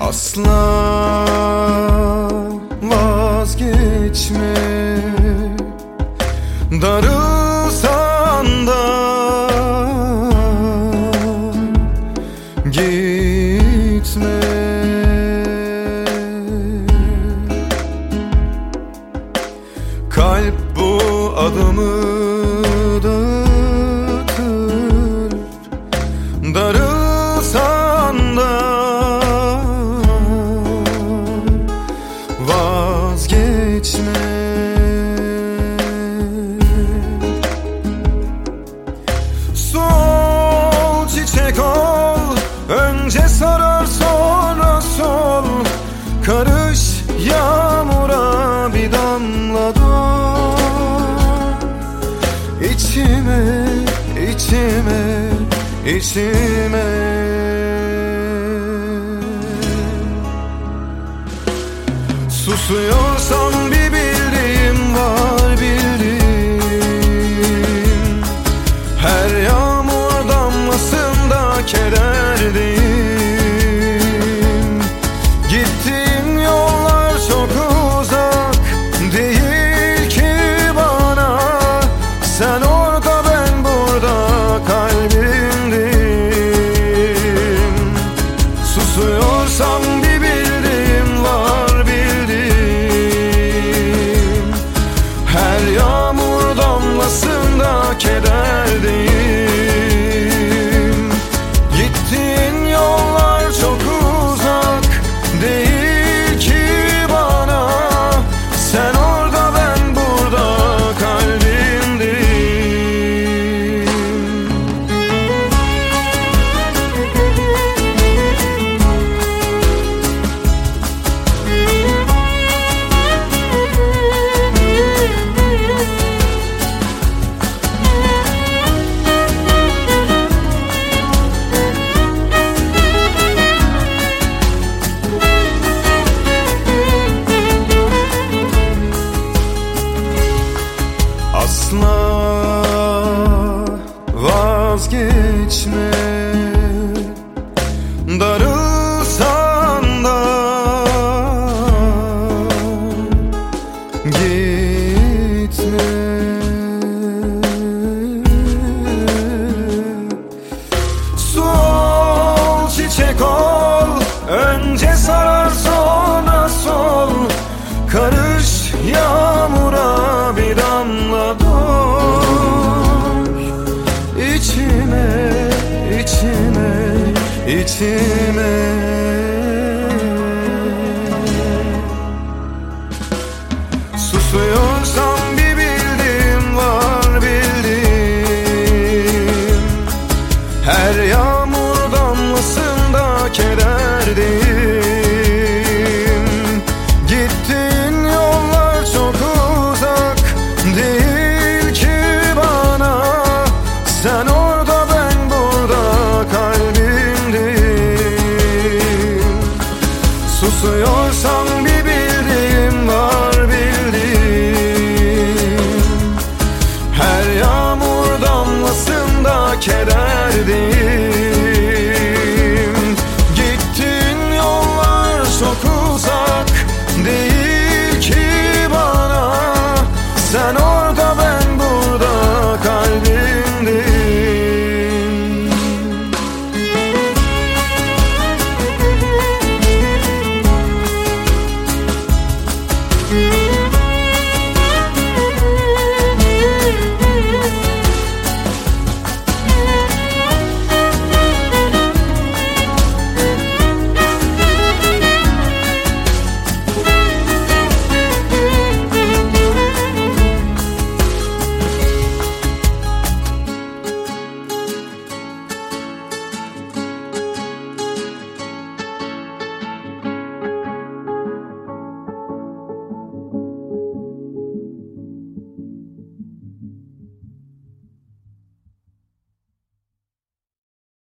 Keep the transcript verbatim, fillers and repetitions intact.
Asla vazgeçme, darılsan da gitme. Kalp bu adımı dağıtır, darılsan da vazgeçme. Sol çiçek ol, önce sarar sonra sol. Karış yağmura bir damla dur. İçime, içime, içime. Susuyorsam bir bildiğim var, bildiğim. Her yağmur damlasında kederdeyim. Gittiğim yollar çok uzak değil ki bana. Sen orada, ben burada, kalbimdeyim. Susuyorsam bir bildiğim var, bildiğim. Her yağmur damlasında kederdeyim. Gittiğin yollar çok uzak değil ki bana. Sen orada, ben burada, kalbimdeyim. Asla vazgeçme, darılsan da gitme. Sol çiçek ol, önce sarar sonra sol. Karış yağmura bir damla dur. İçime, içime, içime.